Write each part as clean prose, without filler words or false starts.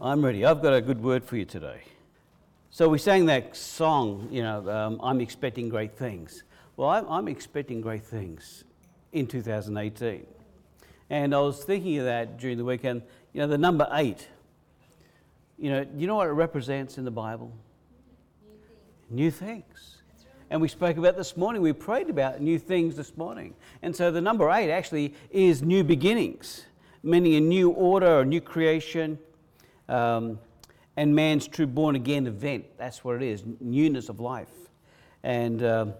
I'm ready. I've got a good word for you today. So we sang that song, I'm expecting great things. Well, I'm expecting great things in 2018. And I was thinking of that during the weekend. The number 8, you know what it represents in the Bible? New things. And we spoke about this morning, we prayed about new things this morning. And so the number 8 actually is new beginnings, meaning a new order, a new creation, and man's true born-again event. That's what it is, newness of life. And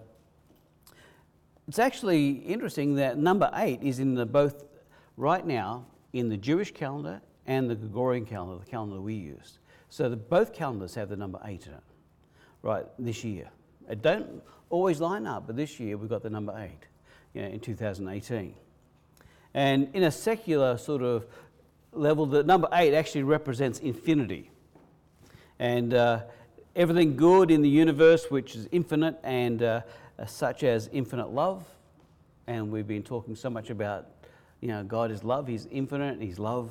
it's actually interesting that number 8 is in both right now in the Jewish calendar and the Gregorian calendar, the calendar we use. So both calendars have the number 8 in it, right, this year. It don't always line up, but this year we've got the number 8, in 2018. And in a secular sort of level, the number 8 actually represents infinity. And everything good in the universe, which is infinite, and such as infinite love. And we've been talking so much about, God is love. He's infinite, He's love.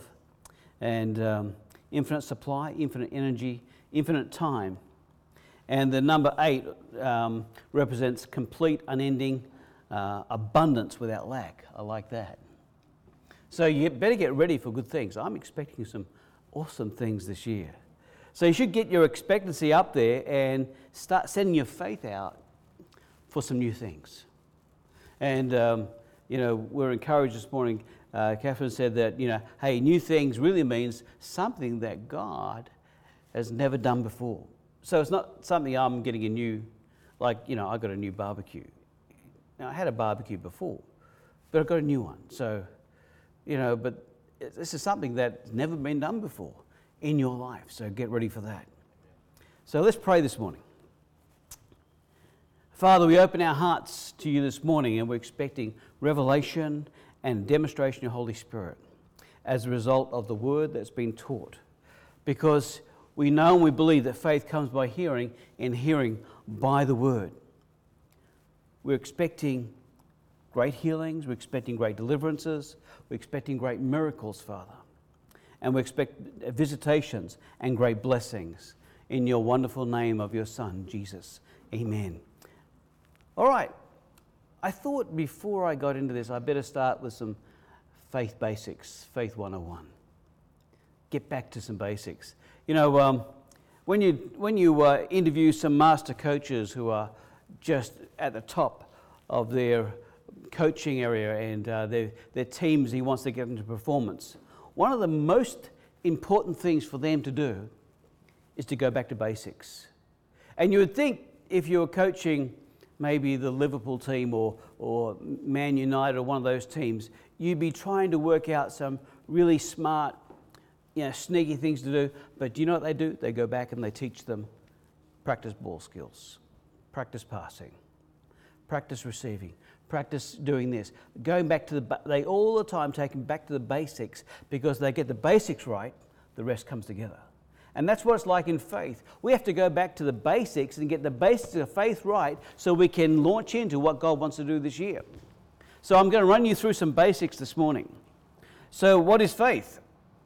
And infinite supply, infinite energy, infinite time. And the number 8 represents complete, unending abundance without lack. I like that. So you better get ready for good things. I'm expecting some awesome things this year. So you should get your expectancy up there and start sending your faith out for some new things. And, we're encouraged this morning. Catherine said that, hey, new things really means something that God has never done before. So it's not something I'm getting a new, I got a new barbecue. Now, I had a barbecue before, but I got a new one. So, but this is something that's never been done before in your life. So get ready for that. So let's pray this morning. Father, we open our hearts to you this morning, and we're expecting revelation and demonstration of your Holy Spirit as a result of the word that's been taught. Because we know and we believe that faith comes by hearing, and hearing by the word. We're expecting great healings, we're expecting great deliverances, we're expecting great miracles, Father. And we expect visitations and great blessings in your wonderful name of your Son, Jesus. Amen. All right. I thought before I got into this, I better start with some faith basics, Faith 101. Get back to some basics. When you interview some master coaches who are just at the top of their coaching area and their teams, he wants to get into performance. One of the most important things for them to do is to go back to basics. And you would think if you were coaching maybe the Liverpool team or Man United or one of those teams, you'd be trying to work out some really smart, sneaky things to do. But do you know what they do? They go back and they teach them practice ball skills, practice passing, practice receiving, practice doing this. Going back to they all the time take them back to the basics, because they get the basics right, the rest comes together. And that's what it's like in faith. We have to go back to the basics and get the basics of faith right so we can launch into what God wants to do this year. So I'm going to run you through some basics this morning. So what is faith?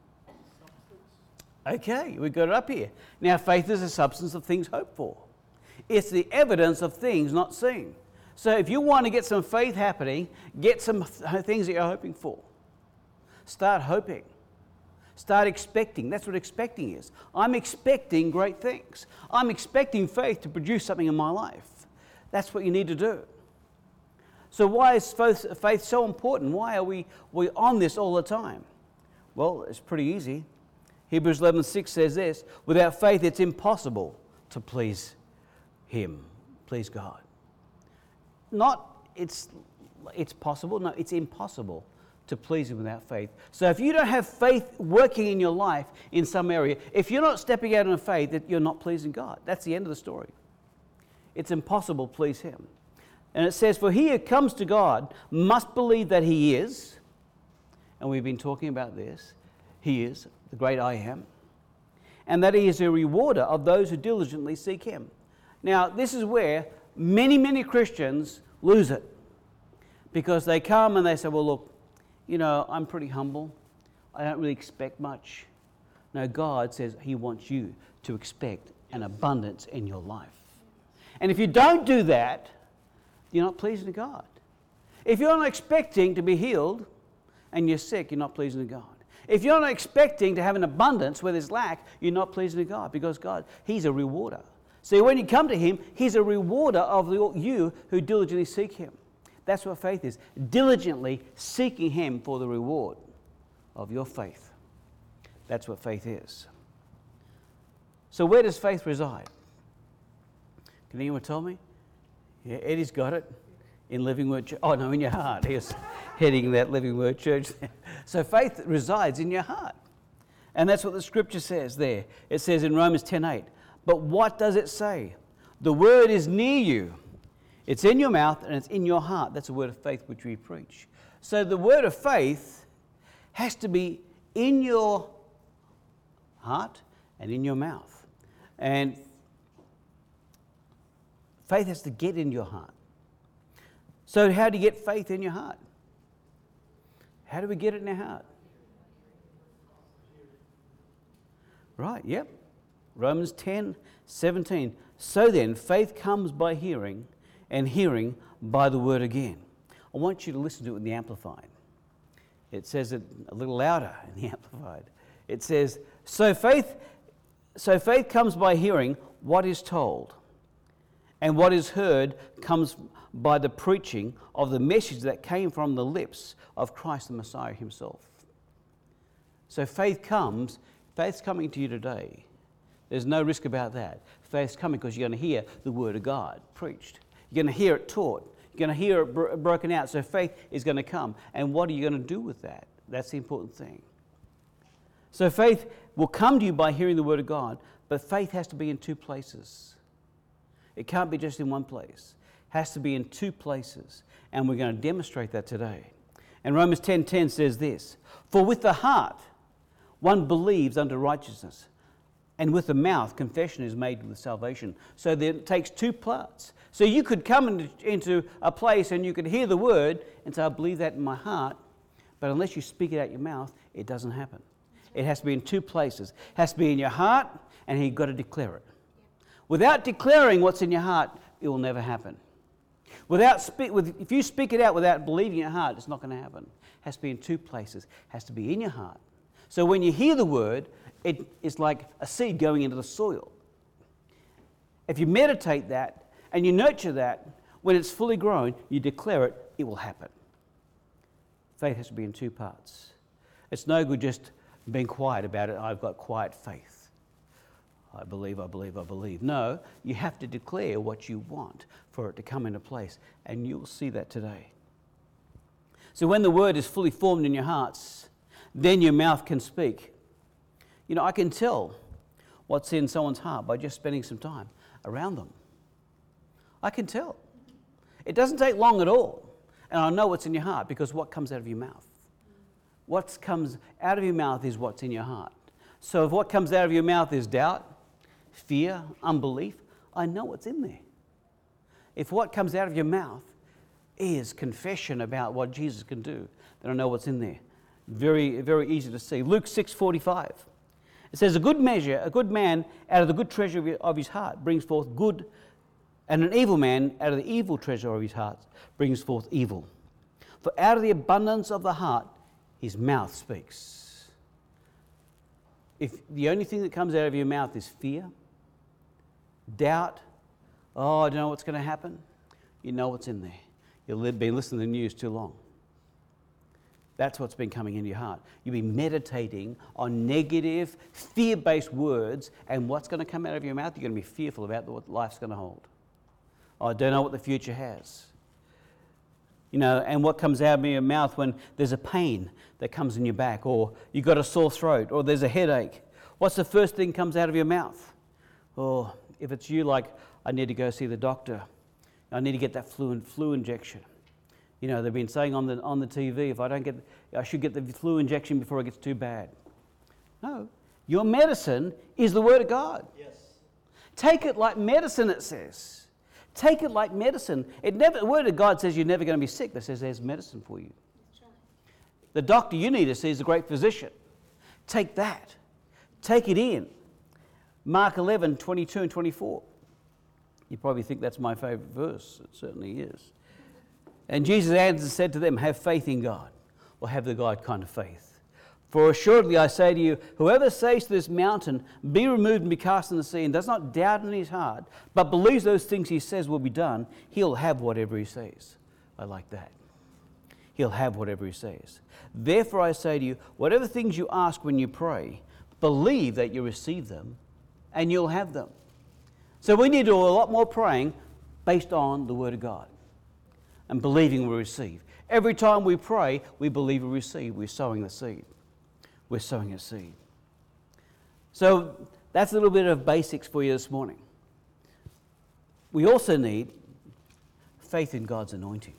Okay, we've got it up here. Now, faith is the substance of things hoped for. It's the evidence of things not seen. So if you want to get some faith happening, get some things that you're hoping for. Start hoping. Start expecting. That's what expecting is. I'm expecting great things. I'm expecting faith to produce something in my life. That's what you need to do. So why is faith so important? Why are we on this all the time? Well, it's pretty easy. Hebrews 11:6 says this: without faith it's impossible to please Him, please God. Not it's possible, no, it's impossible to please Him without faith. So if you don't have faith working in your life in some area, if you're not stepping out in faith, that you're not pleasing God. That's the end of the story. It's impossible to please Him. And it says, for he who comes to God must believe that He is, and we've been talking about this, He is the great I Am, and that He is a rewarder of those who diligently seek Him. Now, this is where many, many Christians lose it, because they come and they say, well, look, I'm pretty humble. I don't really expect much. No, God says he wants you to expect an abundance in your life. And if you don't do that, you're not pleasing to God. If you're not expecting to be healed and you're sick, you're not pleasing to God. If you're not expecting to have an abundance where there's lack, you're not pleasing to God, because God, he's a rewarder. See, when you come to him, he's a rewarder of you who diligently seek him. That's what faith is. Diligently seeking him for the reward of your faith. That's what faith is. So where does faith reside? Can anyone tell me? Yeah, Eddie's got it. In Living Word Church. Oh, no, in your heart. He was heading that Living Word Church. So faith resides in your heart. And that's what the scripture says there. It says in Romans 10:8. But what does it say? The word is near you. It's in your mouth and it's in your heart. That's the word of faith which we preach. So the word of faith has to be in your heart and in your mouth. And faith has to get in your heart. So how do you get faith in your heart? How do we get it in our heart? Right, yep. Romans 10:17. So then, faith comes by hearing, and hearing by the word again. I want you to listen to it in the Amplified. It says it a little louder in the Amplified. It says, so faith comes by hearing what is told, and what is heard comes by the preaching of the message that came from the lips of Christ the Messiah himself. So faith's coming to you today. There's no risk about that. Faith's coming because you're going to hear the word of God preached. You're going to hear it taught. You're going to hear it broken out. So faith is going to come. And what are you going to do with that? That's the important thing. So faith will come to you by hearing the word of God, but faith has to be in two places. It can't be just in one place. It has to be in two places. And we're going to demonstrate that today. And Romans 10:10 says this, for with the heart one believes unto righteousness, and with the mouth confession is made with salvation. So that it takes two parts. So you could come into a place and you could hear the word and say, I believe that in my heart, but unless you speak it out your mouth, it doesn't happen. It has to be in two places. It has to be in your heart, and you've got to declare it. Without declaring what's in your heart, it will never happen. If you speak it out without believing in your heart, it's not going to happen. It has to be in two places. It has to be in your heart. So when you hear the word, it's like a seed going into the soil. If you meditate that and you nurture that, when it's fully grown, you declare it, it will happen. Faith has to be in two parts. It's no good just being quiet about it. I've got quiet faith. I believe, I believe, I believe. No, you have to declare what you want for it to come into place, and you'll see that today. So when the word is fully formed in your hearts, then your mouth can speak. You know, I can tell what's in someone's heart by just spending some time around them. I can tell. It doesn't take long at all. And I know what's in your heart because what comes out of your mouth. What comes out of your mouth is what's in your heart. So if what comes out of your mouth is doubt, fear, unbelief, I know what's in there. If what comes out of your mouth is confession about what Jesus can do, then I know what's in there. Very, very easy to see. Luke 6:45. It says, a good man out of the good treasure of his heart brings forth good, and an evil man out of the evil treasure of his heart brings forth evil. For out of the abundance of the heart, his mouth speaks. If the only thing that comes out of your mouth is fear, doubt, oh, I don't know what's going to happen, you know what's in there. You've been listening to the news too long. That's what's been coming into your heart. You've been meditating on negative, fear-based words, and what's going to come out of your mouth, you're going to be fearful about what life's going to hold. Oh, I don't know what the future has. You know, and what comes out of your mouth when there's a pain that comes in your back, or you've got a sore throat, or there's a headache. What's the first thing that comes out of your mouth? Oh, if it's you, like, I need to go see the doctor. I need to get that flu injection. You know, they've been saying on the TV, if I don't get, I should get the flu injection before it gets too bad. No, your medicine is the Word of God. Yes. Take it like medicine, it says. Take it like medicine. The Word of God says you're never going to be sick, but it says there's medicine for you. That's right. The doctor you need to see is a great physician. Take that. Take it in. Mark 11, 22 and 24. You probably think that's my favourite verse. It certainly is. And Jesus answered and said to them, have faith in God, or have the God kind of faith. For assuredly I say to you, whoever says to this mountain, be removed and be cast in the sea, and does not doubt in his heart, but believes those things he says will be done, he'll have whatever he says. I like that. He'll have whatever he says. Therefore I say to you, whatever things you ask when you pray, believe that you receive them, and you'll have them. So we need to do a lot more praying based on the Word of God and believing we receive. Every time we pray, we believe we receive. We're sowing the seed. We're sowing a seed. So that's a little bit of basics for you this morning. We also need faith in God's anointing.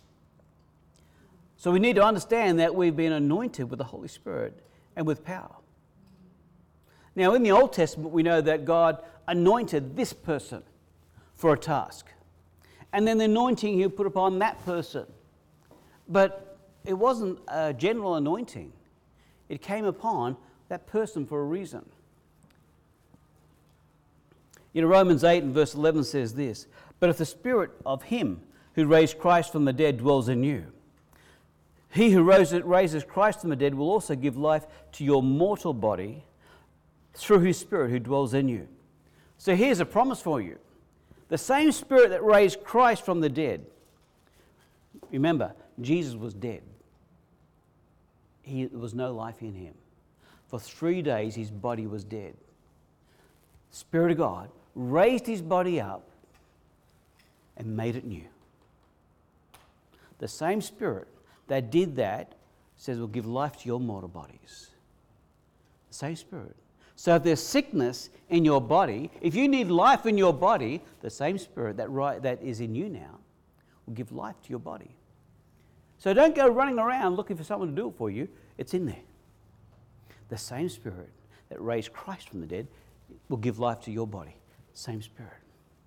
So we need to understand that we've been anointed with the Holy Spirit and with power. Now, in the Old Testament, we know that God anointed this person for a task. And then the anointing he put upon that person. But it wasn't a general anointing. It came upon that person for a reason. You know, Romans 8 and verse 11 says this, but if the Spirit of him who raised Christ from the dead dwells in you, he who raises Christ from the dead will also give life to your mortal body through his Spirit who dwells in you. So here's a promise for you. The same Spirit that raised Christ from the dead. Remember, Jesus was dead. There was no life in him. For 3 days his body was dead. The Spirit of God raised his body up and made it new. The same Spirit that did that says will give life to your mortal bodies. The same Spirit. So if there's sickness in your body, if you need life in your body, the same Spirit that is in you now will give life to your body. So don't go running around looking for someone to do it for you. It's in there. The same Spirit that raised Christ from the dead will give life to your body. Same Spirit.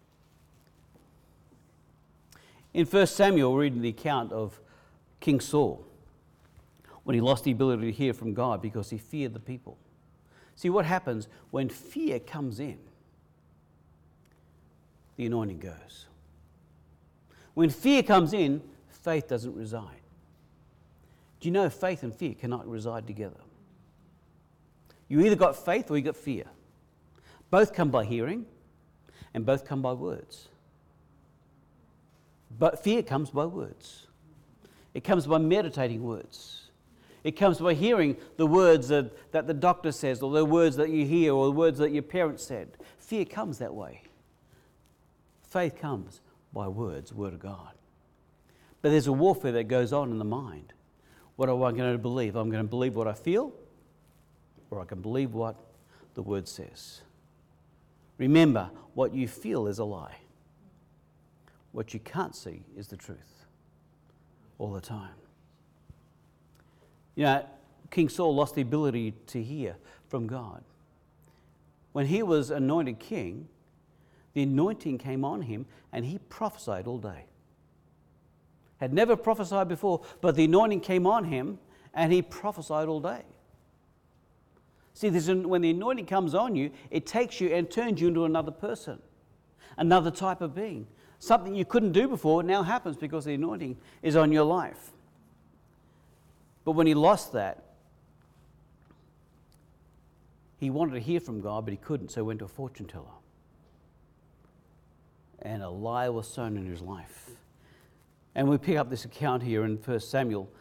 In 1 Samuel, we're reading the account of King Saul when he lost the ability to hear from God because he feared the people. See, what happens when fear comes in, the anointing goes. When fear comes in, faith doesn't reside. Do you know faith and fear cannot reside together? You either got faith or you got fear. Both come by hearing and both come by words. But fear comes by words. It comes by meditating words. It comes by hearing the words that the doctor says, or the words that you hear, or the words that your parents said. Fear comes that way. Faith comes by words, Word of God. But there's a warfare that goes on in the mind. What am I going to believe? I'm going to believe what I feel, or I can believe what the Word says. Remember, what you feel is a lie. What you can't see is the truth all the time. You know, King Saul lost the ability to hear from God. When he was anointed king, the anointing came on him and he prophesied all day. Had never prophesied before, but the anointing came on him and he prophesied all day. See, when the anointing comes on you, it takes you and turns you into another person, another type of being. Something you couldn't do before now happens because the anointing is on your life. But when he lost that, he wanted to hear from God, but he couldn't, so he went to a fortune teller. And a lie was sown in his life. And we pick up this account here in 1 Samuel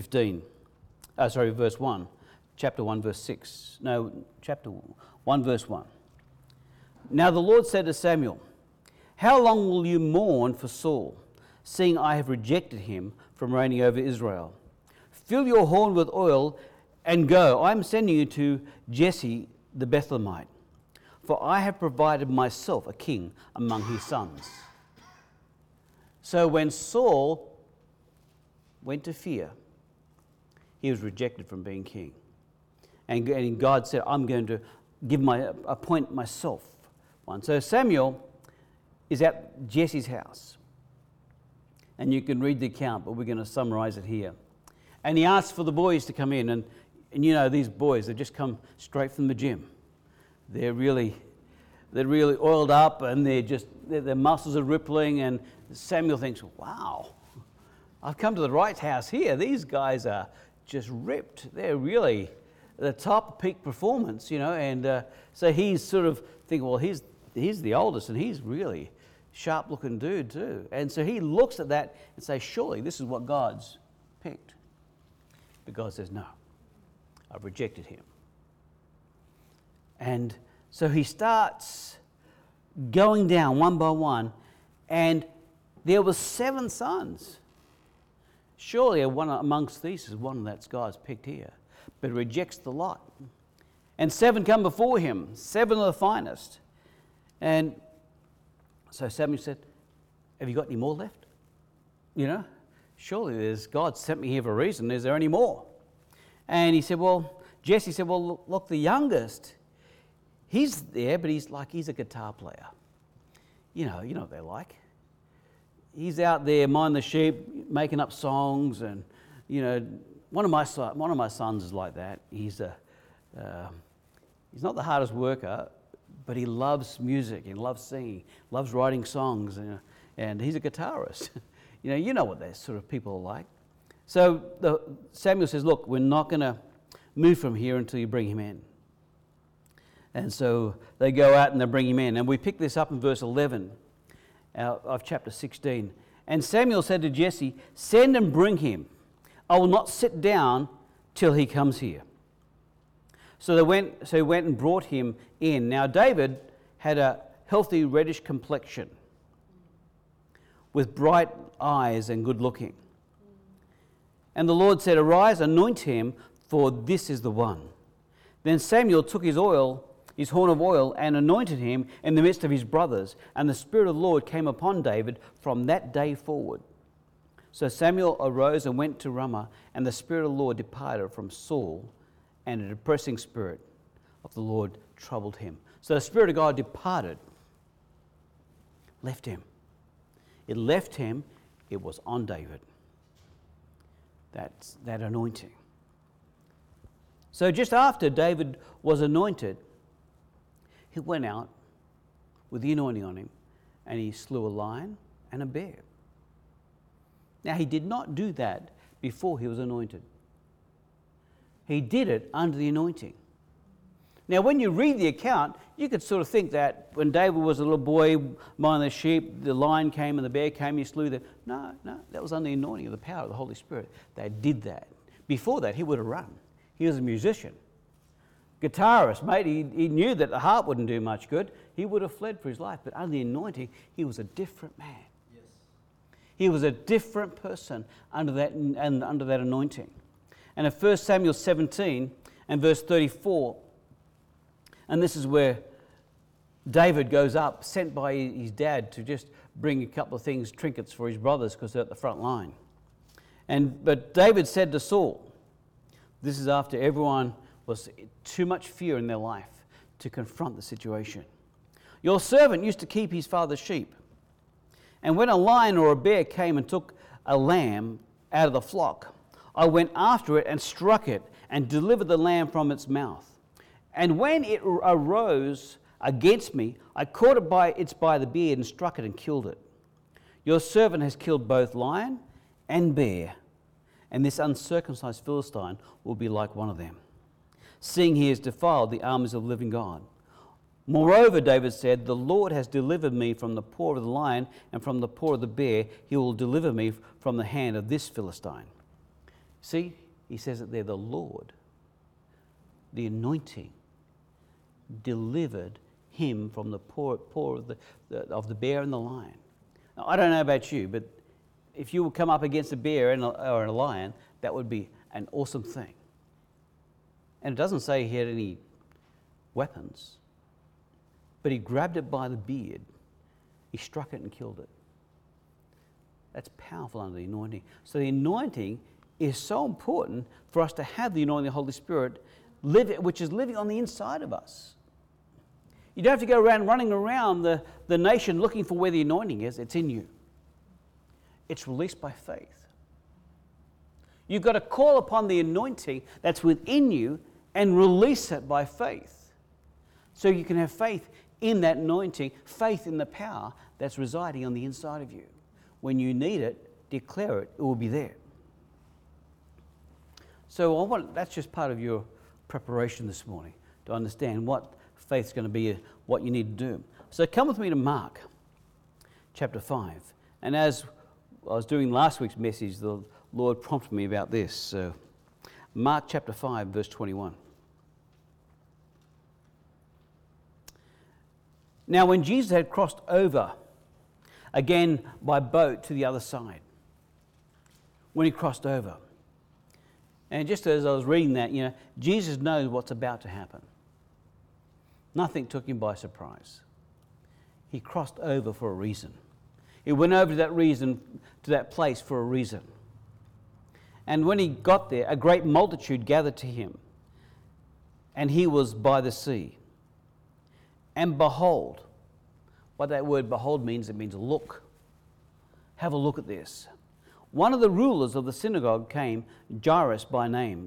verse 1, chapter 1, verse 6. No, chapter 1, verse 1. Now the Lord said to Samuel, how long will you mourn for Saul, seeing I have rejected him from reigning over Israel? Fill your horn with oil and go. I am sending you to Jesse the Bethlehemite, for I have provided myself a king among his sons. So when Saul went to fear, he was rejected from being king. And God said, I'm going to appoint myself one. So Samuel is at Jesse's house. And you can read the account, but we're going to summarize it here. And he asks for the boys to come in. And you know, these boys, they've just come straight from the gym. they're really oiled up, and their muscles are rippling, and Samuel thinks, wow, I've come to the right house here. These guys are just ripped. They're really the top peak performance, and so he's sort of thinking, well, he's the oldest, and he's really sharp looking dude too. And so he looks at that and says, surely this is what God's picked. But God says, no, I've rejected him. And so he starts going down one by one, and there were 7 sons. Surely one amongst these is one that's God's picked here, but rejects the lot. And 7 come before him, 7 of the finest. And so Samuel said, have you got any more left? Surely God sent me here for a reason. Is there any more? And he said, Jesse said, look, the youngest, he's there, but he's a guitar player. You know what they're like. He's out there minding the sheep, making up songs, and one of my sons is like that. He's not the hardest worker, but he loves music, he loves singing, loves writing songs, and he's a guitarist. You know what those sort of people are like. So Samuel says, look, we're not going to move from here until you bring him in. And so they go out and they bring him in. And we pick this up in verse 11 of chapter 16. And Samuel said to Jesse, send and bring him. I will not sit down till he comes here. So he went and brought him in. Now David had a healthy reddish complexion, with bright eyes and good looking. And the Lord said, arise, anoint him, for this is the one. Then Samuel took his horn of oil, and anointed him in the midst of his brothers. And the Spirit of the Lord came upon David from that day forward. So Samuel arose and went to Ramah, and the Spirit of the Lord departed from Saul, and a depressing spirit of the Lord troubled him. So the Spirit of God departed, left him. It left him, it was on David. That's that anointing. So just after David was anointed, he went out with the anointing on him, and he slew a lion and a bear. Now, he did not do that before he was anointed. He did it under the anointing. Now, when you read the account, you could sort of think that when David was a little boy minding the sheep, the lion came and the bear came, he slew them. No, that was under the anointing of the power of the Holy Spirit. They did that. Before that, he would have run. He was a musician. Guitarist, mate, he knew that the harp wouldn't do much good. He would have fled for his life. But under the anointing, he was a different man. Yes. He was a different person under that anointing. And in 1 Samuel 17 and verse 34, and this is where David goes up, sent by his dad to just bring a couple of things, trinkets for his brothers, because they're at the front line. But David said to Saul, this is after everyone was too much fear in their life to confront the situation. Your servant used to keep his father's sheep. And when a lion or a bear came and took a lamb out of the flock, I went after it and struck it and delivered the lamb from its mouth. And when it arose against me, I caught it by the beard and struck it and killed it. Your servant has killed both lion and bear, and this uncircumcised Philistine will be like one of them, seeing he has defiled the armies of the living God. Moreover, David said, the Lord has delivered me from the paw of the lion and from the paw of the bear. He will deliver me from the hand of this Philistine. See, he says it there, the Lord, the anointing, delivered him from the paw of the bear and the lion. Now, I don't know about you, but if you would come up against a bear or a lion, that would be an awesome thing. And it doesn't say he had any weapons, but he grabbed it by the beard, he struck it and killed it. That's powerful under the anointing. So the anointing is so important for us to have the anointing of the Holy Spirit, which is living on the inside of us. You don't have to go around running around the nation looking for where the anointing is. It's in you. It's released by faith. You've got to call upon the anointing that's within you and release it by faith. So you can have faith in that anointing, faith in the power that's residing on the inside of you. When you need it, declare it, it will be there. So that's just part of your preparation this morning, to understand what faith's going to be, what you need to do. So come with me to Mark chapter 5. And as I was doing last week's message, the Lord prompted me about this. So Mark chapter 5, verse 21. Now when Jesus had crossed over again by boat to the other side, when he crossed over, and just as I was reading that, Jesus knows what's about to happen. Nothing took him by surprise. He crossed over for a reason. He went over to that place for a reason. And when he got there, a great multitude gathered to him, and he was by the sea. And behold, what that word behold means, it means look. Have a look at this. One of the rulers of the synagogue came, Jairus by name.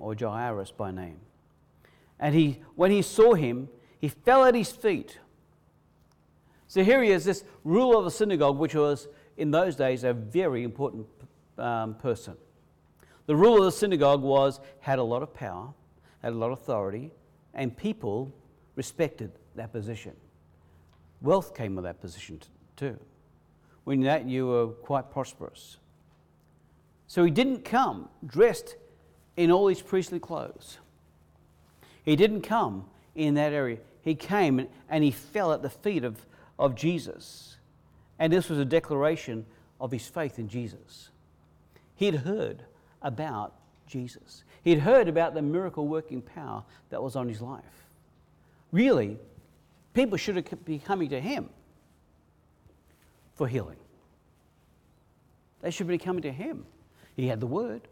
And when he saw him, he fell at his feet. So here he is, this ruler of the synagogue, which was in those days a very important person. The ruler of the synagogue had a lot of power, had a lot of authority, and people respected that position. Wealth came with that position too. When that, you were quite prosperous. So he didn't come dressed in all his priestly clothes. He didn't come in that area. He came and he fell at the feet of Jesus. And this was a declaration of his faith in Jesus. He'd heard about Jesus. He'd heard about the miracle-working power that was on his life. Really, people should be coming to him for healing. They should be coming to him. He had the word,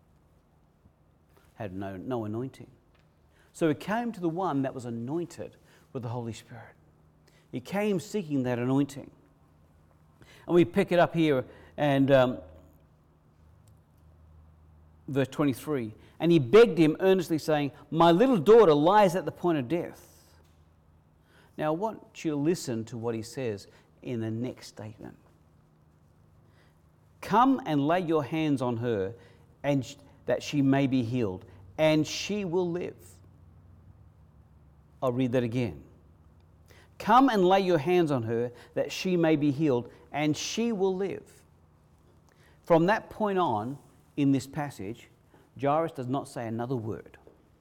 had no anointing. So he came to the one that was anointed with the Holy Spirit. He came seeking that anointing. And we pick it up here and verse 23. And he begged him earnestly, saying, "My little daughter lies at the point of death." Now I want you to listen to what he says in the next statement. "Come and lay your hands on her, and that she may be healed, and she will live." I'll read that again. "Come and lay your hands on her, that she may be healed, and she will live." From that point on, in this passage, Jairus does not say another word.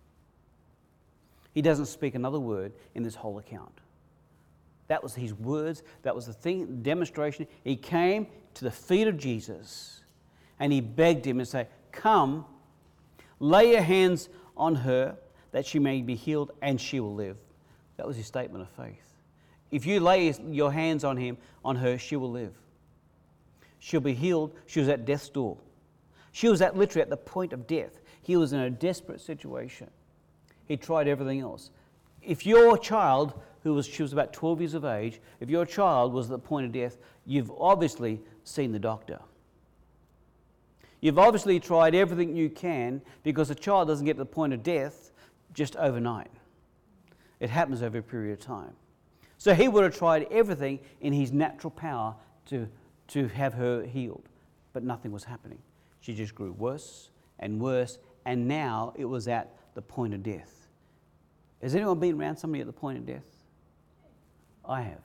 He doesn't speak another word in this whole account. That was his words. That was the thing, demonstration. He came to the feet of Jesus and he begged him and said, "Come, lay your hands on her that she may be healed and she will live." That was his statement of faith. If you lay your hands on her, she will live. She'll be healed. She was at death's door. She was literally at the point of death. He was in a desperate situation. He tried everything else. If your child, she was about 12 years of age, if your child was at the point of death, you've obviously seen the doctor. You've obviously tried everything you can, because a child doesn't get to the point of death just overnight. It happens over a period of time. So he would have tried everything in his natural power to have her healed, but nothing was happening. She just grew worse and worse, and now it was at the point of death. Has anyone been around somebody at the point of death? I have.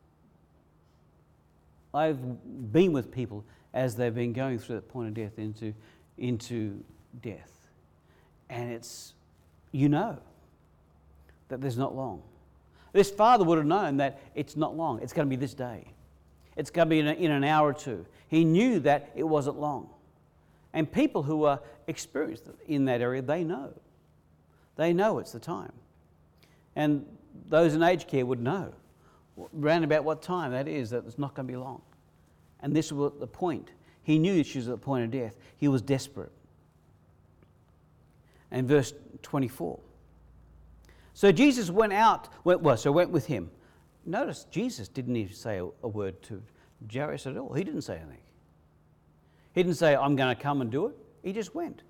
I've been with people as they've been going through that point of death into death. And it's, that there's not long. This father would have known that it's not long. It's going to be this day. It's going to be in an hour or two. He knew that it wasn't long. And people who are experienced in that area, they know. They know it's the time. And those in aged care would know round about what time that is, that it's not going to be long. And this was the point. He knew she was at the point of death. He was desperate. And verse 24. So Jesus went with him. Notice Jesus didn't even say a word to Jairus at all. He didn't say anything. He didn't say, "I'm going to come and do it." He just went.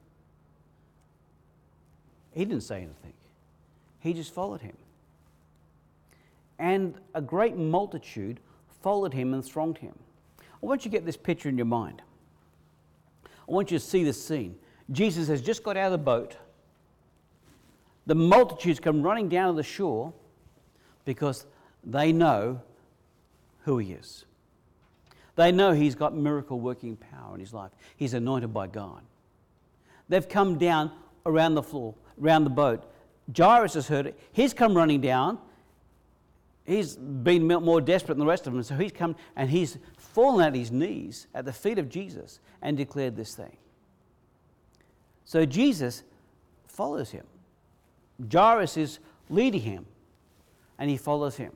He didn't say anything. He just followed him. and a great multitude followed him and thronged him. I want you to get this picture in your mind. I want you to see this scene. Jesus has just got out of the boat. The multitudes come running down to the shore because they know who he is. They know he's got miracle working power in his life. He's anointed by God. They've come down around the floor, around the boat. Jairus has heard it. He's come running down. He's been more desperate than the rest of them. So he's come and he's fallen at his knees at the feet of Jesus and declared this thing. So Jesus follows him. Jairus is leading him and he follows him.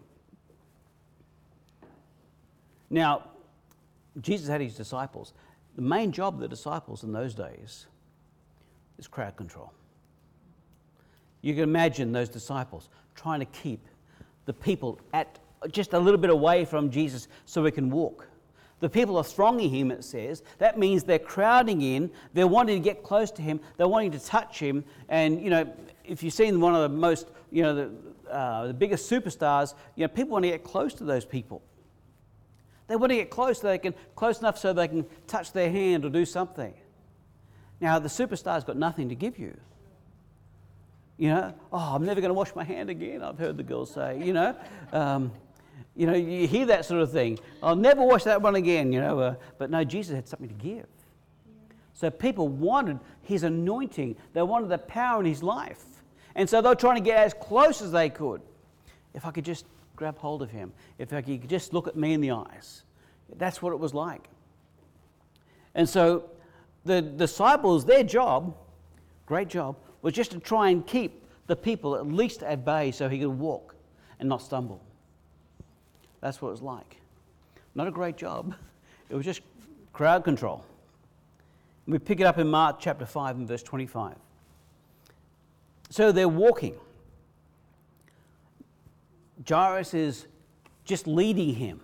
Now, Jesus had his disciples. The main job of the disciples in those days is crowd control. You can imagine those disciples trying to keep the people at just a little bit away from Jesus so he can walk. The people are thronging him, it says. That means they're crowding in. They're wanting to get close to him. They're wanting to touch him. And, if you've seen one of the most, the biggest superstars, people want to get close to those people. They want to get close enough so they can touch their hand or do something. Now, the superstar's got nothing to give you. I'm never going to wash my hand again, I've heard the girls say, you hear that sort of thing. I'll never wash that one again, but no, Jesus had something to give. So people wanted his anointing. They wanted the power in his life. And so they were trying to get as close as they could. If I could just grab hold of him, if I could just look at me in the eyes. That's what it was like. And so the disciples, their job, great job, was just to try and keep the people at least at bay so he could walk and not stumble. That's what it was like. Not a great job. It was just crowd control. And we pick it up in Mark chapter 5 and verse 25. So they're walking. Jairus is just leading him.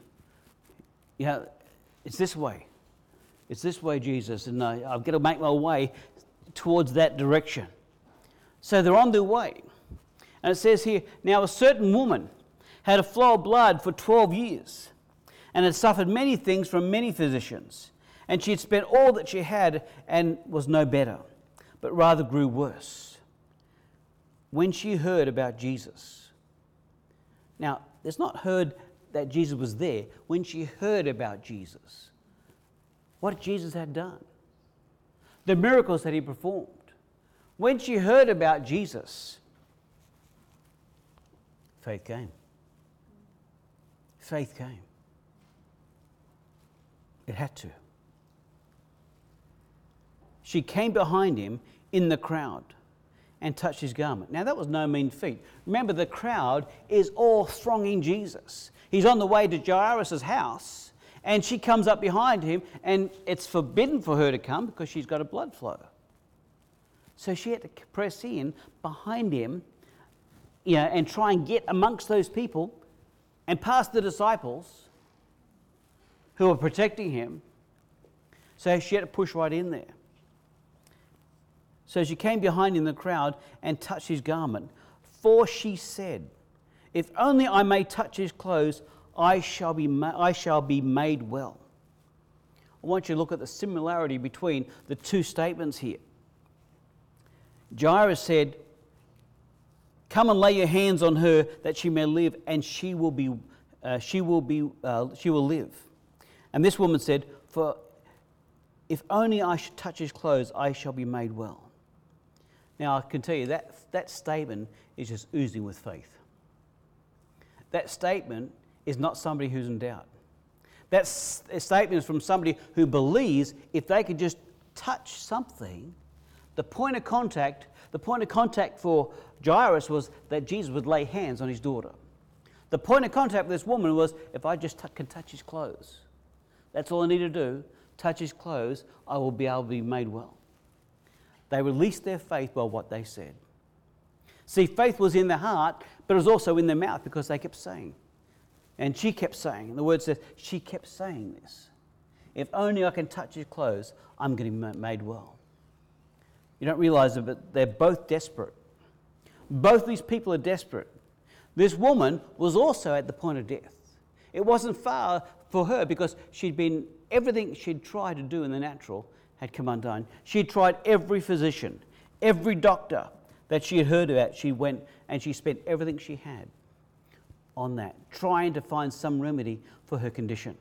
It's this way. It's this way, Jesus, and I've got to make my way towards that direction. So they're on their way. And it says here, now a certain woman had a flow of blood for 12 years and had suffered many things from many physicians. And she had spent all that she had and was no better, but rather grew worse. When she heard about Jesus. Now, it's not heard that Jesus was there. When she heard about Jesus, what Jesus had done, the miracles that he performed. When she heard about Jesus, faith came. Faith came. It had to. She came behind him in the crowd and touched his garment. Now, that was no mean feat. Remember, the crowd is all thronging Jesus. He's on the way to Jairus' house, and she comes up behind him, and it's forbidden for her to come because she's got a blood flow. So she had to press in behind him, and try and get amongst those people and past the disciples who were protecting him. So she had to push right in there. So she came behind in the crowd and touched his garment. For she said, if only I may touch his clothes, I shall be made well. I want you to look at the similarity between the two statements here. Jairus said, come and lay your hands on her that she may live, and she will live. And this woman said, for if only I should touch his clothes, I shall be made well. Now, I can tell you that statement is just oozing with faith. That statement is not somebody who's in doubt. That statement is from somebody who believes if they could just touch something, the point of contact for Jairus was that Jesus would lay hands on his daughter. The point of contact with this woman was, if I just can touch his clothes, that's all I need to do, touch his clothes, I will be able to be made well. They released their faith by what they said. See, faith was in their heart, but it was also in their mouth because they kept saying. And she kept saying, and the word says, she kept saying this. If only I can touch his clothes, I'm going to be made well. You don't realize it, but they're both desperate. Both these people are desperate. This woman was also at the point of death. It wasn't far for her because everything she'd tried to do in the natural had come undone. She'd tried every physician, every doctor that she had heard about. She went and she spent everything she had on that, trying to find some remedy for her condition.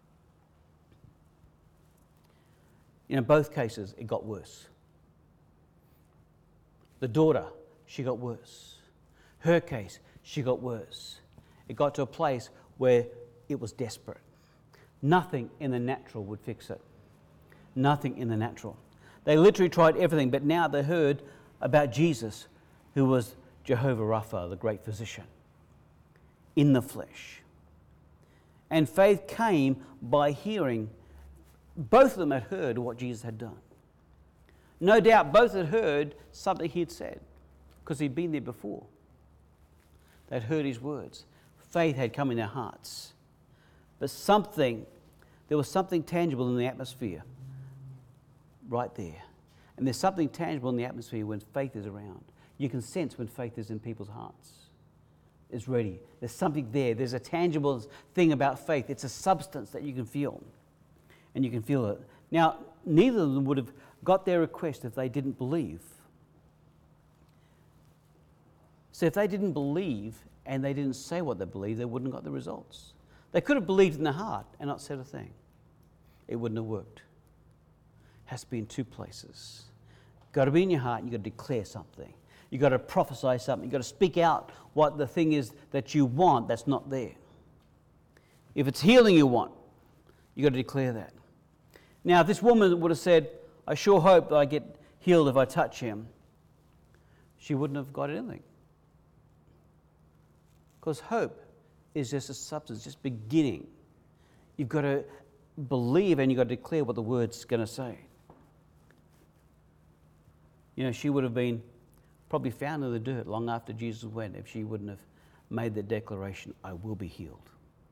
In both cases, it got worse. The daughter, she got worse. Her case, she got worse. It got to a place where it was desperate. Nothing in the natural would fix it. Nothing in the natural. They literally tried everything, but now they heard about Jesus, who was Jehovah Rapha, the great physician, in the flesh. And faith came by hearing. Both of them had heard what Jesus had done. No doubt both had heard something he had said, because he'd been there before. They'd heard his words. Faith had come in their hearts. But there was something tangible in the atmosphere right there. And there's something tangible in the atmosphere when faith is around. You can sense when faith is in people's hearts. It's ready. There's something there. There's a tangible thing about faith. It's a substance that you can feel. And you can feel it. Now, neither of them would have got their request if they didn't believe. So if they didn't believe and they didn't say what they believed, they wouldn't have got the results. They could have believed in their heart and not said a thing. It wouldn't have worked. It has to be in two places. You've got to be in your heart and you've got to declare something. You've got to prophesy something. You've got to speak out what the thing is that you want that's not there. If it's healing you want, you've got to declare that. Now, if this woman would have said, I sure hope that I get healed if I touch him, she wouldn't have got anything. Because hope is just a substance, just beginning. You've got to believe and you've got to declare what the word's going to say. She would have been probably found in the dirt long after Jesus went if she wouldn't have made the declaration, I will be healed.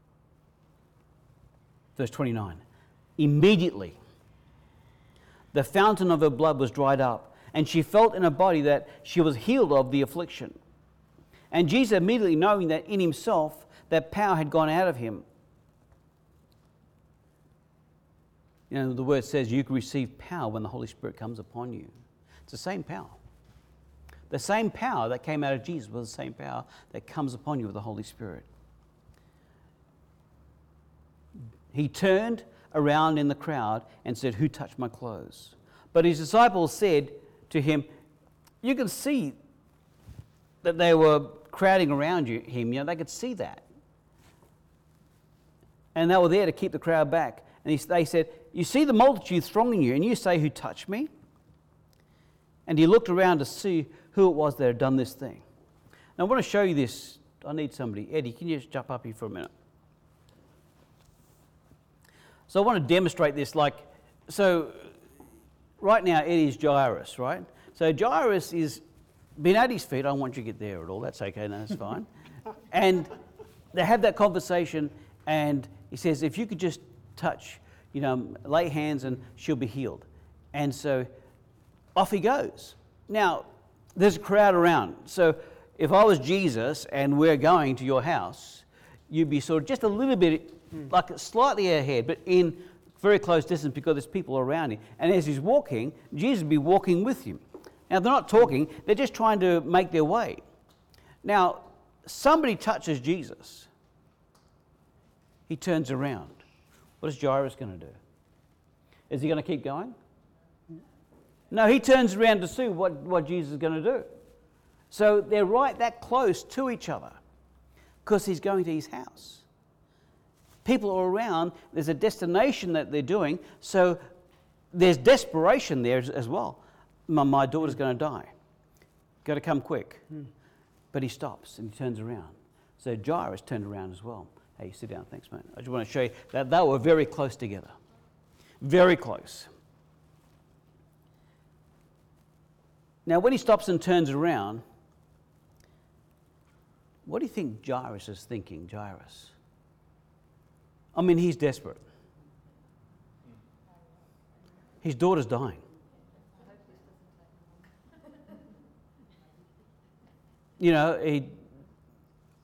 Verse 29. Immediately, the fountain of her blood was dried up, and she felt in her body that she was healed of the affliction. And Jesus, immediately knowing that in himself that power had gone out of him. The word says you can receive power when the Holy Spirit comes upon you. It's the same power. The same power that came out of Jesus was the same power that comes upon you with the Holy Spirit. He turned around in the crowd and said, who touched my clothes? But his disciples said to him, you can see that they were crowding around him. They could see that. And they were there to keep the crowd back. And they said, you see the multitude thronging you, and you say, who touched me? And he looked around to see who it was that had done this thing. Now I want to show you this. I need somebody. Eddie, can you just jump up here for a minute? So I want to demonstrate this. So right now Eddie's Jairus, right? So Jairus is been at his feet. I don't want you to get there at all. That's okay. No, that's fine. And they have that conversation, and he says, if you could just touch, lay hands and she'll be healed. And so off he goes. Now, there's a crowd around. So if I was Jesus and we're going to your house, you'd be sort of just a little bit, like slightly ahead, but in very close distance because there's people around him. And as he's walking, Jesus would be walking with him. Now, they're not talking, they're just trying to make their way. Now, somebody touches Jesus. He turns around. What is Jairus going to do? Is he going to keep going? No, he turns around to see what Jesus is going to do. So they're right that close to each other because he's going to his house. People are around, there's a destination that they're doing, so there's desperation there as well. My daughter's going to die. Got to come quick. But he stops and he turns around. So Jairus turned around as well. Hey, sit down. Thanks, mate. I just want to show you that they were very close together. Very close. Now, when he stops and turns around, what do you think Jairus is thinking, Jairus? I mean, he's desperate. His daughter's dying.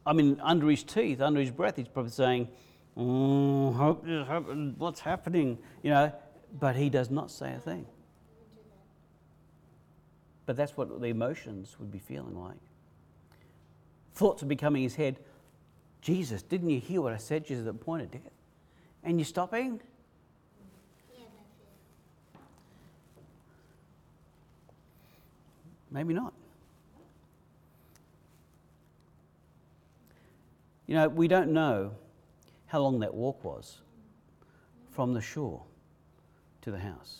I mean, under his teeth, under his breath, he's probably saying, hope this happens, what's happening, you know, but he does not say a thing. But that's what the emotions would be feeling like. Thoughts are becoming his head. Jesus, didn't you hear what I said? Jesus, at the point of death. And you're stopping? Yeah, that's it. Maybe not. You know, we don't know how long that walk was from the shore to the house.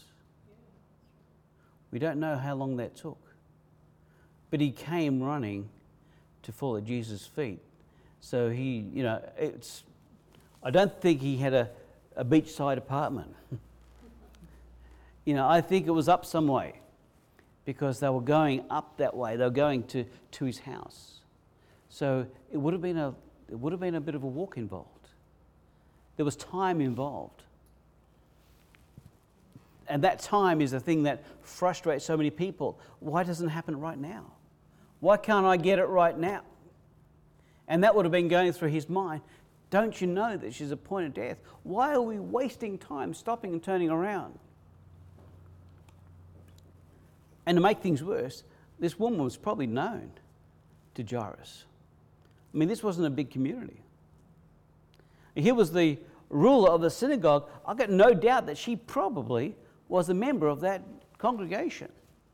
We don't know how long that took. But he came running to fall at Jesus' feet. So he, you know, I don't think he had a beachside apartment. You know, I think it was up some way because they were going up that way. They were going to his house. So it would have been a bit of a walk involved. There was time involved. And that time is the thing that frustrates so many people. Why doesn't it happen right now? Why can't I get it right now? And that would have been going through his mind. Don't you know that she's at the point of death? Why are we wasting time stopping and turning around? And to make things worse, this woman was probably known to Jairus. I mean, this wasn't a big community. Here was the ruler of the synagogue. I've got no doubt that she probably was a member of that congregation.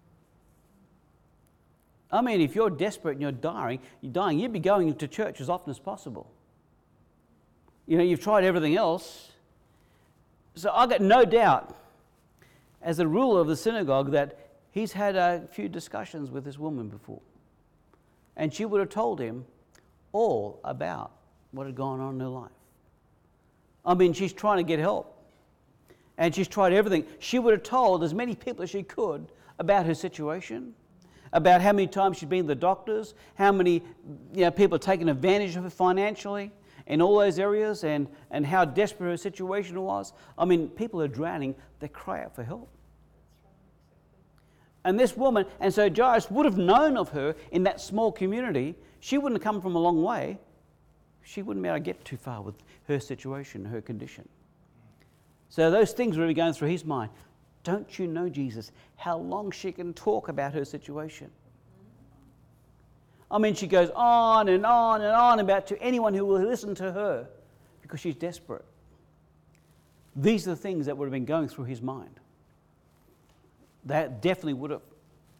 I mean, if you're desperate and you're dying, you'd be going to church as often as possible. You know, you've tried everything else. So I've got no doubt, as the ruler of the synagogue, that he's had a few discussions with this woman before. And she would have told him all about what had gone on in her life. I mean, she's trying to get help. And she's tried everything. She would have told as many people as she could about her situation, about how many times she'd been to the doctors, how many people had taken advantage of her financially in all those areas, and how desperate her situation was. I mean, people are drowning. They cry out for help. And this woman, and so Jairus would have known of her in that small community. She wouldn't have come from a long way. She wouldn't be able to get too far with her situation, her condition. So those things were going through his mind. Don't you know, Jesus, how long she can talk about her situation? I mean, she goes on and on and on about to anyone who will listen to her because she's desperate. These are the things that would have been going through his mind. That definitely would have.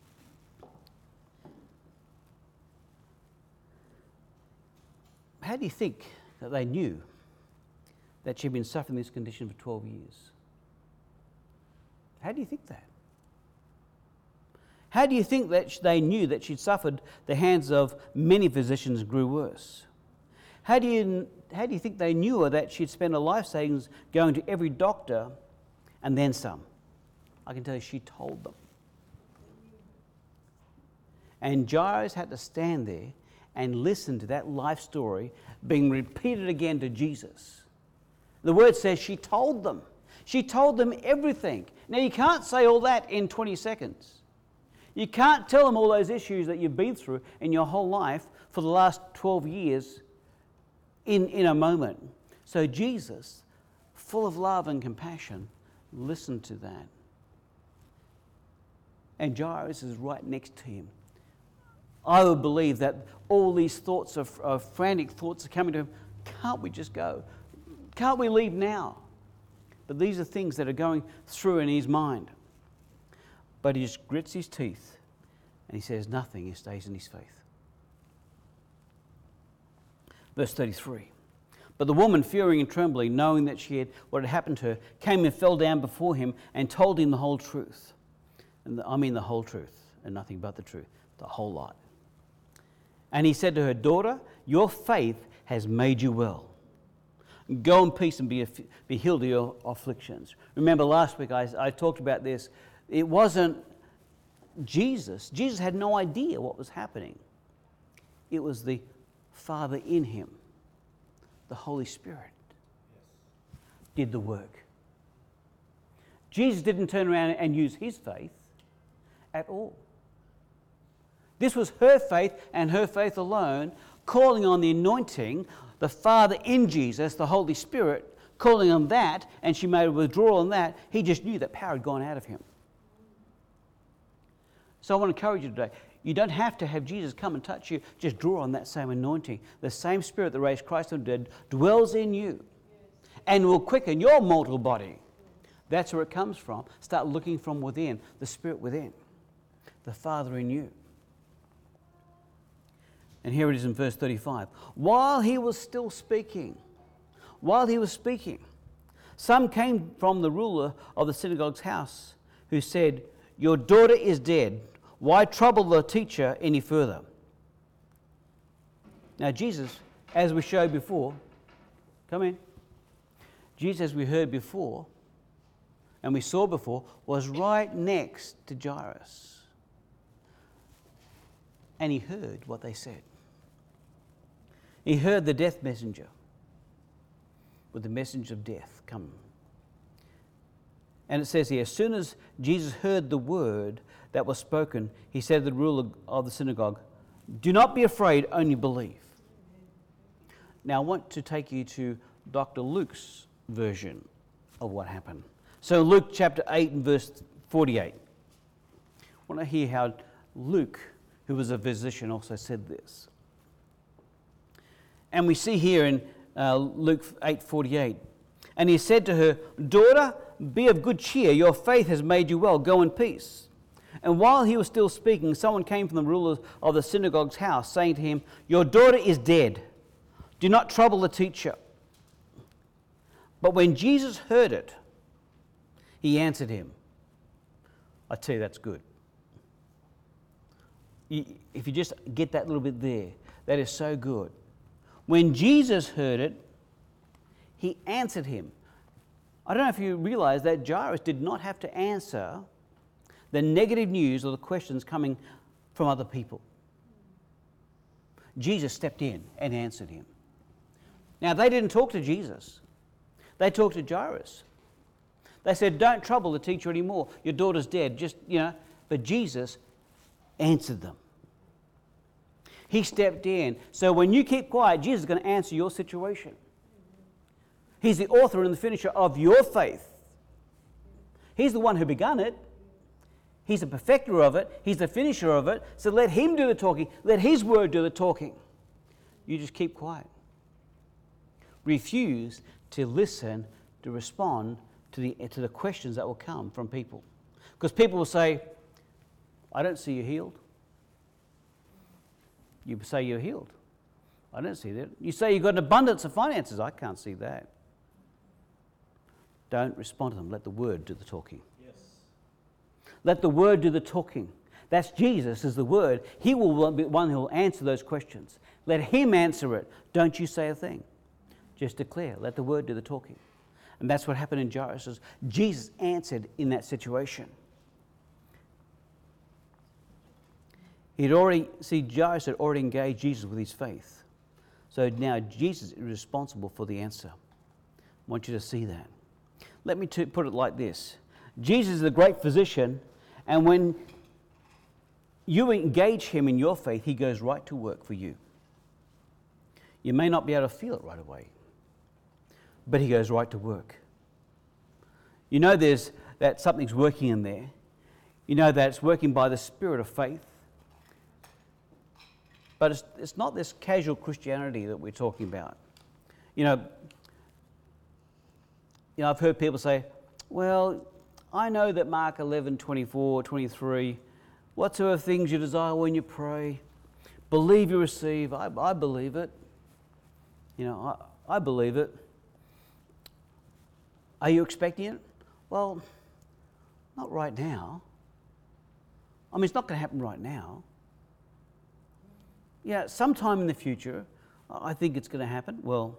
How do you think that they knew that she'd been suffering this condition for 12 years? How do you think that? How do you think that they knew that she'd suffered the hands of many physicians and grew worse? How do you think they knew that she'd spent her life savings going to every doctor and then some? I can tell you she told them. And Jairus had to stand there and listen to that life story being repeated again to Jesus. The word says she told them. She told them everything. Now, you can't say all that in 20 seconds. You can't tell them all those issues that you've been through in your whole life for the last 12 years in a moment. So Jesus, full of love and compassion, listened to that. And Jairus is right next to him. I would believe that all these thoughts of frantic thoughts are coming to him. Can't we just go? Can't we leave now? But these are things that are going through in his mind. But he just grits his teeth and he says nothing. He stays in his faith. Verse 33. But the woman, fearing and trembling, knowing that what had happened to her, came and fell down before him and told him the whole truth. And I mean the whole truth and nothing but the truth, the whole lot. And he said to her, daughter, your faith has made you well. Go in peace and be healed of your afflictions. Remember last week I talked about this. It wasn't Jesus. Jesus had no idea what was happening. It was the Father in him. The Holy Spirit did the work. Jesus didn't turn around and use his faith at all. This was her faith and her faith alone calling on the anointing, the Father in Jesus, the Holy Spirit, calling on that, and she made a withdrawal on that, he just knew that power had gone out of him. So I want to encourage you today. You don't have to have Jesus come and touch you. Just draw on that same anointing. The same Spirit that raised Christ from the dead dwells in you and will quicken your mortal body. That's where it comes from. Start looking from within, the Spirit within, the Father in you. And here it is in verse 35. While he was still speaking, some came from the ruler of the synagogue's house who said, "Your daughter is dead. Why trouble the teacher any further?" Now Jesus, as we showed before, come in. Jesus, as we heard before, and we saw before, was right next to Jairus. And he heard what they said. He heard the death messenger with the message of death come. And it says here, as soon as Jesus heard the word that was spoken, he said to the ruler of the synagogue, "Do not be afraid, only believe." Now I want to take you to Dr. Luke's version of what happened. So Luke chapter 8 and verse 48. I want to hear how Luke, who was a physician, also said this. And we see here in Luke 8:48, and he said to her, "Daughter, be of good cheer, your faith has made you well, go in peace." And while he was still speaking, someone came from the ruler of the synagogue's house, saying to him, "Your daughter is dead. Do not trouble the teacher." But when Jesus heard it, he answered him. I tell you, that's good. If you just get that little bit there, that is so good. When Jesus heard it, he answered him. I don't know if you realize that Jairus did not have to answer the negative news or the questions coming from other people. Jesus stepped in and answered him. Now, they didn't talk to Jesus. They talked to Jairus. They said, "Don't trouble the teacher anymore. Your daughter's dead." But Jesus answered them. He stepped in. So when you keep quiet, Jesus is going to answer your situation. He's the author and the finisher of your faith. He's the one who begun it. He's the perfecter of it. He's the finisher of it. So let him do the talking. Let his word do the talking. You just keep quiet. Refuse to listen, to respond to the questions that will come from people. Because people will say, "I don't see you healed." You say you're healed. I don't see that. You say you've got an abundance of finances. I can't see that. Don't respond to them. Let the word do the talking. Yes. Let the word do the talking. That's Jesus is the word. He will be one who will answer those questions. Let him answer it. Don't you say a thing. Just declare. Let the word do the talking. And that's what happened in Jairus. Jesus answered in that situation. Jairus had already engaged Jesus with his faith. So now Jesus is responsible for the answer. I want you to see that. Let me put it like this. Jesus is the great physician, and when you engage him in your faith, he goes right to work for you. You may not be able to feel it right away, but he goes right to work. You know that something's working in there. You know that it's working by the Spirit of faith. But it's not this casual Christianity that we're talking about. I've heard people say, "Well, I know that Mark 11:24-23, whatsoever things you desire when you pray, believe you receive." I believe it. I believe it. Are you expecting it? Well, not right now. It's not going to happen right now. Yeah, sometime in the future, I think it's going to happen. Well,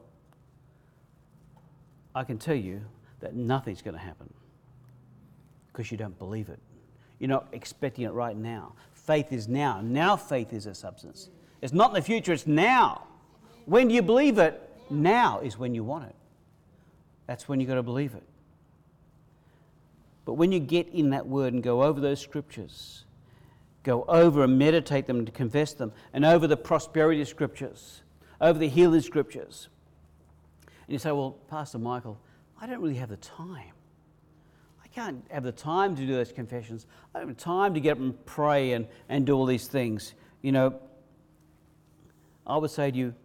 I can tell you that nothing's going to happen because you don't believe it. You're not expecting it right now. Faith is now. Now faith is a substance. It's not in the future, it's now. When do you believe it? Now is when you want it. That's when you've got to believe it. But when you get in that word and go over those scriptures, Go over and meditate them and confess them, and over the prosperity scriptures, over the healing scriptures. And you say, well, Pastor Michael, I don't really have the time. I can't have the time to do those confessions. I don't have time to get up and pray and do all these things. You know, I would say to you,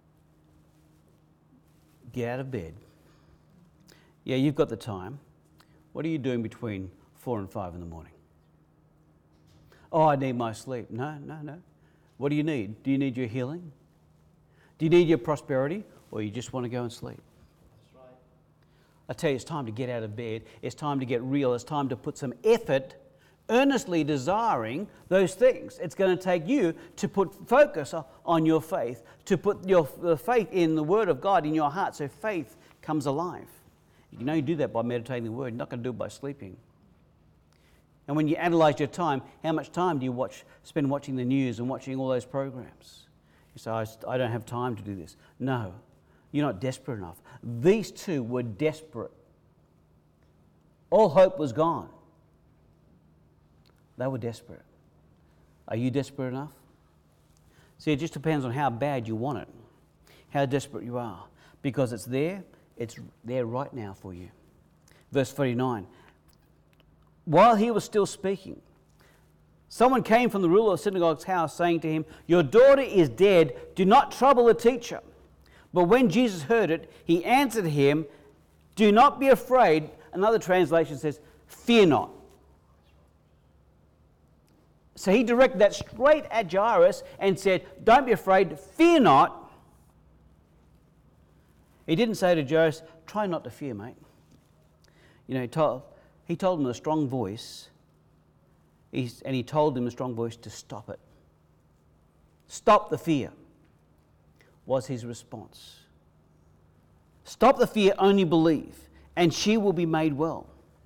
get out of bed. Yeah, you've got the time. What are you doing between 4 and 5 in the morning? Oh, I need my sleep. No. What do you need? Do you need your healing? Do you need your prosperity? Or you just want to go and sleep? That's right. I tell you, it's time to get out of bed. It's time to get real. It's time to put some effort, earnestly desiring those things. It's going to take you to put focus on your faith, to put your faith in the Word of God in your heart so faith comes alive. You can only do that by meditating the Word. You're not going to do it by sleeping. And when you analyse your time, how much time do you spend watching the news and watching all those programs? You say, I don't have time to do this. No, you're not desperate enough. These two were desperate. All hope was gone. They were desperate. Are you desperate enough? See, it just depends on how bad you want it, how desperate you are. Because it's there right now for you. Verse 49. While he was still speaking, someone came from the ruler of the synagogue's house saying to him, your daughter is dead, do not trouble the teacher. But when Jesus heard it, he answered him, do not be afraid. Another translation says, fear not. So he directed that straight at Jairus and said, don't be afraid, fear not. He didn't say to Jairus, try not to fear, mate. You know, he told him in a strong voice, and he told him in a strong voice to stop it. Stop the fear, was his response. Stop the fear, only believe, and she will be made well.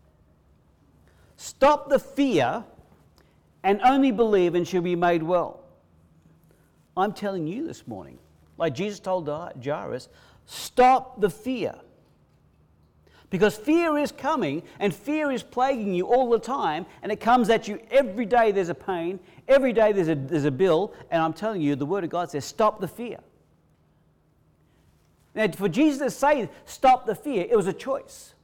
Stop the fear and only believe, and she'll be made well. I'm telling you this morning, like Jesus told Jairus, stop the fear. Because fear is coming, and fear is plaguing you all the time, and it comes at you every day. There's a pain, every day there's a bill, and I'm telling you, the Word of God says, stop the fear. Now, for Jesus to say, stop the fear, it was a choice.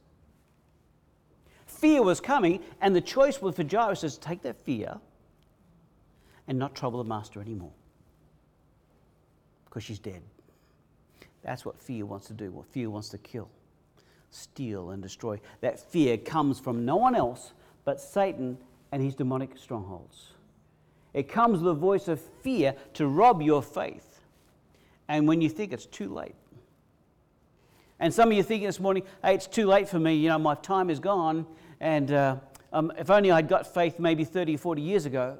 Fear was coming, and the choice was for Jairus to take that fear and not trouble the master anymore. Because she's dead. That's what fear wants to do, what fear wants to kill, steal and destroy. That fear comes from no one else but Satan and his demonic strongholds. It comes with a voice of fear to rob your faith. And when you think it's too late. And some of you thinking this morning, hey, it's too late for me, you know, my time is gone, and if only I'd got faith maybe 30 or 40 years ago.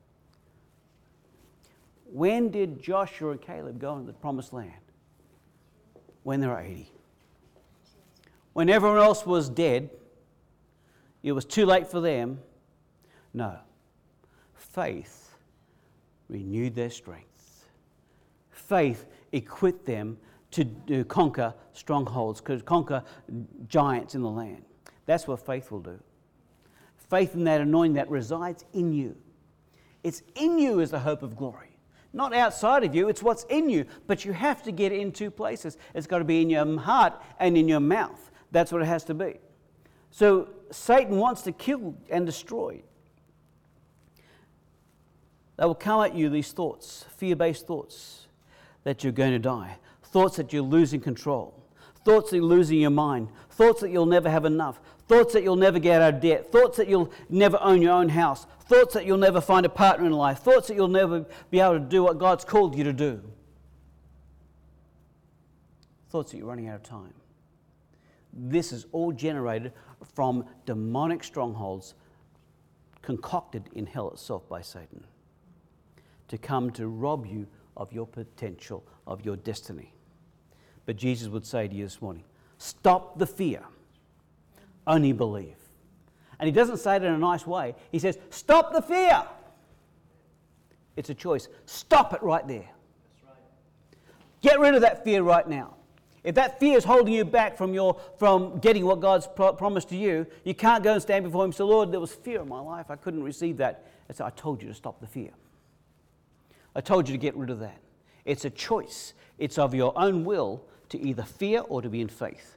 When did Joshua and Caleb go into the promised land? When they were 80. When everyone else was dead, it was too late for them. No. Faith renewed their strength. Faith equipped them to conquer strongholds, to conquer giants in the land. That's what faith will do. Faith in that anointing that resides in you. It's in you is the hope of glory. Not outside of you, it's what's in you. But you have to get it in two places. It's got to be in your heart and in your mouth. That's what it has to be. So Satan wants to kill and destroy. They will come at you, these thoughts, fear-based thoughts, that you're going to die. Thoughts that you're losing control. Thoughts that you're losing your mind. Thoughts that you'll never have enough. Thoughts that you'll never get out of debt. Thoughts that you'll never own your own house. Thoughts that you'll never find a partner in life. Thoughts that you'll never be able to do what God's called you to do. Thoughts that you're running out of time. This is all generated from demonic strongholds concocted in hell itself by Satan to come to rob you of your potential, of your destiny. But Jesus would say to you this morning, stop the fear, only believe. And he doesn't say it in a nice way. He says, stop the fear. It's a choice. Stop it right there. That's right. Get rid of that fear right now. If that fear is holding you back from getting what God's promised to you, you can't go and stand before him and say, Lord, there was fear in my life. I couldn't receive that. and say, I told you to stop the fear. I told you to get rid of that. It's a choice. It's of your own will to either fear or to be in faith.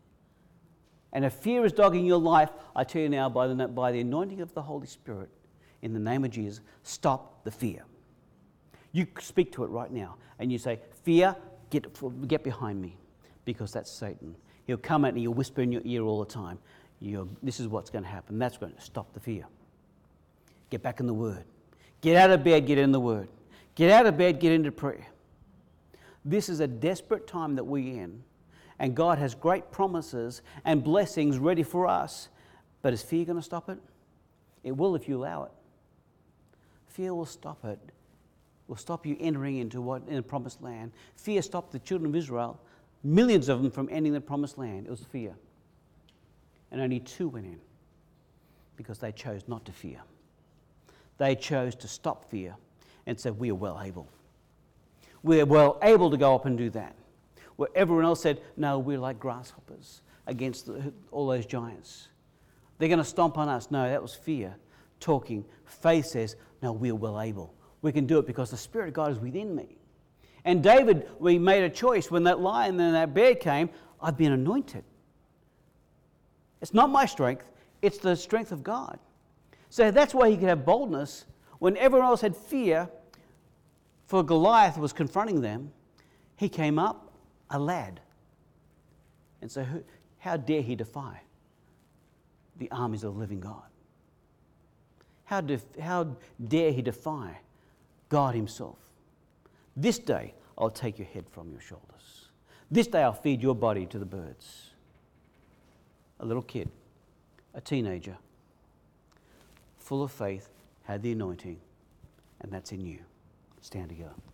And if fear is dogging your life, I tell you now, by the anointing of the Holy Spirit, in the name of Jesus, stop the fear. You speak to it right now, and you say, fear, get behind me, because that's Satan. He'll come at you, he'll whisper in your ear all the time. This is what's going to happen. That's going to stop the fear. Get back in the Word. Get out of bed, get in the Word. Get out of bed, get into prayer. This is a desperate time that we're in, and God has great promises and blessings ready for us. But is fear going to stop it? It will if you allow it. Fear will stop it. Will stop you entering into in the promised land. Fear stopped the children of Israel, millions of them, from entering the promised land. It was fear. And only 2 went in because they chose not to fear. They chose to stop fear and said, we are well able. We're well able to go up and do that. Where everyone else said, no, we're like grasshoppers against all those giants. They're going to stomp on us. No, that was fear talking. Faith says, no, we're well able. We can do it because the Spirit of God is within me. And David, we made a choice when that lion and that bear came, I've been anointed. It's not my strength, it's the strength of God. So that's why he could have boldness when everyone else had fear, for Goliath was confronting them. He came up, a lad. And so how dare he defy the armies of the living God? How dare he defy God himself? This day I'll take your head from your shoulders. This day I'll feed your body to the birds. A little kid, a teenager, full of faith, had the anointing, and that's in you. Stand together.